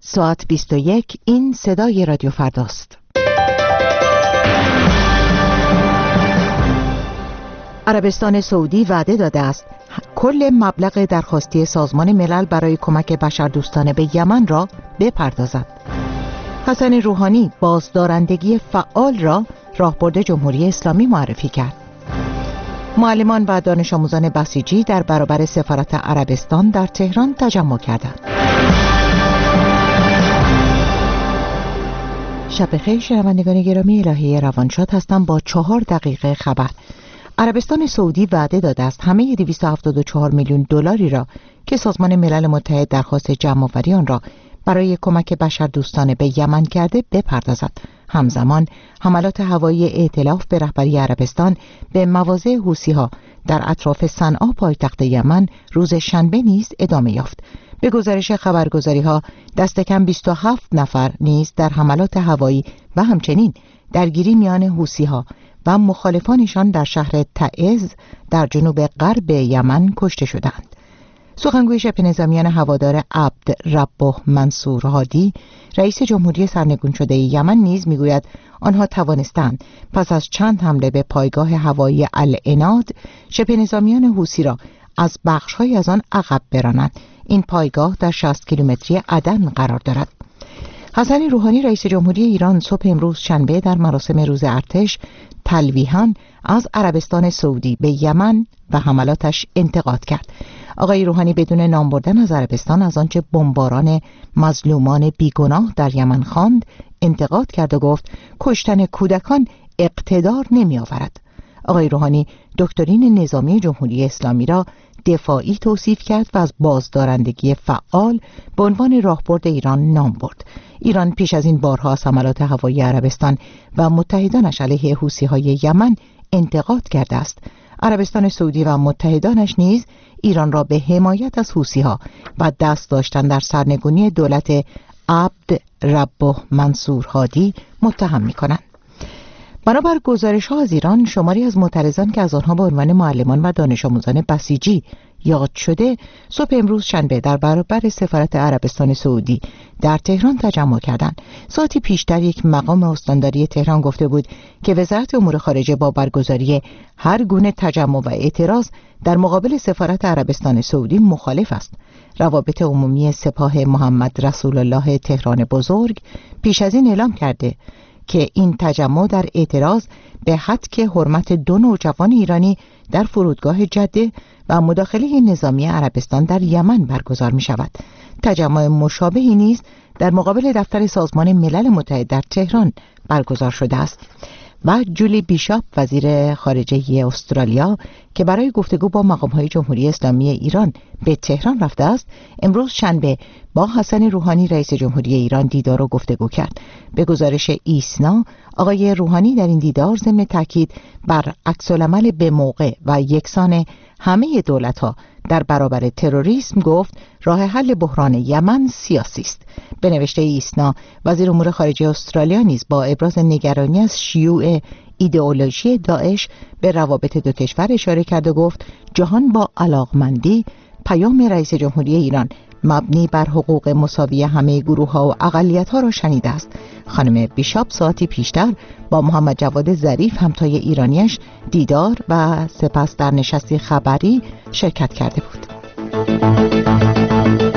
ساعت 21. این صدای رادیو فرداست. عربستان سعودی وعده داده است کل مبلغ درخواستی سازمان ملل برای کمک بشردوستانه به یمن را بپردازد. حسن روحانی بازدارندگی فعال را راهبرد جمهوری اسلامی معرفی کرد. معلمان و دانش آموزان بسیجی در برابر سفارت عربستان در تهران تجمع کردند. شب بخیر شنوندگان گرامی، الهی روانشاد هستم با 4 دقیقه خبر. عربستان سعودی وعده داده است همه 274 میلیون دلاری را که سازمان ملل متحد درخواست جمع‌آوری آن را برای کمک بشردوستانه به یمن کرده بپردازد. همزمان حملات هوایی ائتلاف به رهبری عربستان به مواضع حوثی‌ها در اطراف صنعا پایتخت یمن روز شنبه نیز ادامه یافت. به گزارش خبرگزاری‌ها دست کم 27 نفر نیز در حملات هوایی و همچنین درگیری میان حوثی‌ها و مخالفانشان در شهر تعز در جنوب غرب یمن کشته شدند. سخنگوی شبه نظامیان هوادار عبد ربه منصور هادی، رئیس جمهوری سرنگون شده یمن نیز میگوید آنها توانستند پس از چند حمله به پایگاه هوایی العناد شبه نظامیان حوثی را از بخش‌های از آن عقب برانند. این پایگاه در 60 کیلومتری عدن قرار دارد. حسن روحانی رئیس جمهوری ایران صبح امروز شنبه در مراسم روز ارتش تلویحاً از عربستان سعودی به یمن و حملاتش انتقاد کرد. آقای روحانی بدون نام بردن از عربستان از آنچه بمباران مظلومان بیگناه در یمن خواند انتقاد کرد و گفت کشتن کودکان اقتدار نمی آورد. آقای روحانی دکترین نظامی جمهوری اسلامی را دفاعی توصیف کرد و از بازدارندگی فعال به عنوان راهبرد ایران نام برد. ایران پیش از این بارها از حملات هوایی عربستان و متحدانش علیه حوثی‌های یمن انتقاد کرده است. عربستان سعودی و متحدانش نیز ایران را به حمایت از حوثی‌ها و دست داشتن در سرنگونی دولت عبد ربه منصور هادی متهم می‌کنند. بنابر گزارش‌ها از ایران، شماری از معترضان که از آنها به عنوان معلمان و دانش آموزان بسیجی یاد شده، صبح امروز شنبه در برابر سفارت عربستان سعودی در تهران تجمع کردند. ساعتی پیشتر یک مقام استانداری تهران گفته بود که وزارت امور خارجه با برگزاری هر گونه تجمع و اعتراض در مقابل سفارت عربستان سعودی مخالف است. روابط عمومی سپاه محمد رسول الله تهران بزرگ پیش از این اعلام کرده که این تجمع در اعتراض به هتک حرمت 2 نوجوان ایرانی در فرودگاه جده و مداخله نظامی عربستان در یمن برگزار می شود. تجمع مشابهی نیز در مقابل دفتر سازمان ملل متحد در تهران برگزار شده است. و جولی بیشاپ وزیر خارجه استرالیا که برای گفتگو با مقام‌های جمهوری اسلامی ایران به تهران رفته است، امروز شنبه با حسن روحانی رئیس جمهوری ایران دیدار و گفتگو کرد. به گزارش ایسنا، آقای روحانی در این دیدار ضمن تاکید بر عکس‌العمل به موقع و یکسان همه دولت‌ها در برابر تروریسم گفت راه حل بحران یمن سیاسی است. به نوشته ایسنا، وزیر امور خارجه استرالیا نیز با ابراز نگرانی از شیوع ایدئولوژی داعش به روابط دو کشور اشاره کرد و گفت جهان با علاقمندی پیام رئیس جمهوری ایران مبنی بر حقوق مساوی همه گروه‌ها و اقلیت‌ها را شنیده است. خانم بیشاپ ساعتی پیشتر با محمد جواد ظریف همتای ایرانیش دیدار و سپس در نشستی خبری شرکت کرده بود.